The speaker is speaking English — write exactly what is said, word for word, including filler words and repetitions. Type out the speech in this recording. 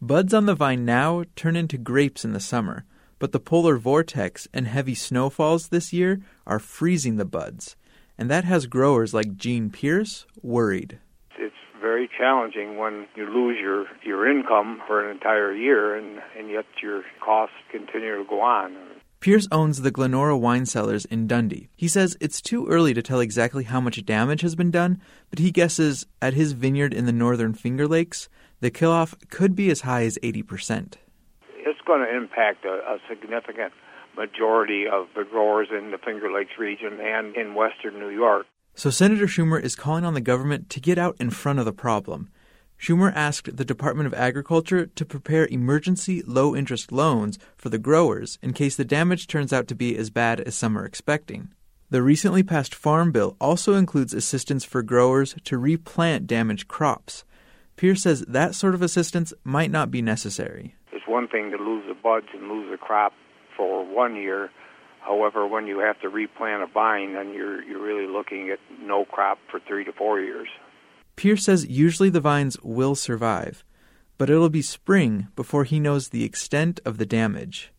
Buds on the vine now turn into grapes in the summer, but the polar vortex and heavy snowfalls this year are freezing the buds, and that has growers like Gene Pierce worried. It's very challenging when you lose your, your income for an entire year, and, and yet your costs continue to go on. Pierce owns the Glenora Wine Cellars in Dundee. He says it's too early to tell exactly how much damage has been done, but he guesses at his vineyard in the northern Finger Lakes, the kill-off could be as high as eighty percent. It's going to impact a, a significant majority of the growers in the Finger Lakes region and in western New York. So Senator Schumer is calling on the government to get out in front of the problem. Schumer asked the Department of Agriculture to prepare emergency low-interest loans for the growers in case the damage turns out to be as bad as some are expecting. The recently passed Farm Bill also includes assistance for growers to replant damaged crops. Pierce says that sort of assistance might not be necessary. It's one thing to lose the buds and lose the crop for one year. However, when you have to replant a vine, then you're you're really looking at no crop for three to four years. Pierce says usually the vines will survive, but it'll be spring before he knows the extent of the damage.